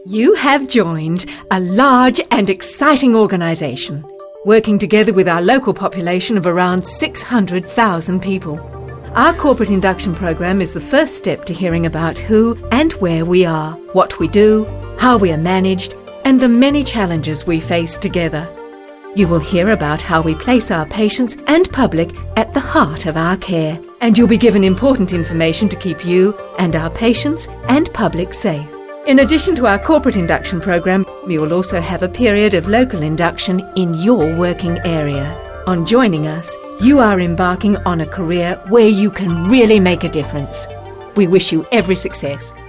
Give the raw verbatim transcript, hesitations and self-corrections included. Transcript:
You have joined a large and exciting organisation, working together with our local population of around six hundred thousand people. Our corporate induction program is the first step to hearing about who and where we are, what we do, how we are managed, and the many challenges we face together. You will hear about how we place our patients and public at the heart of our care, and you'll be given important information to keep you and our patients and public safe. In addition to our corporate induction program, we will also have a period of local induction in your working area. On joining us, you are embarking on a career where you can really make a difference. We wish you every success.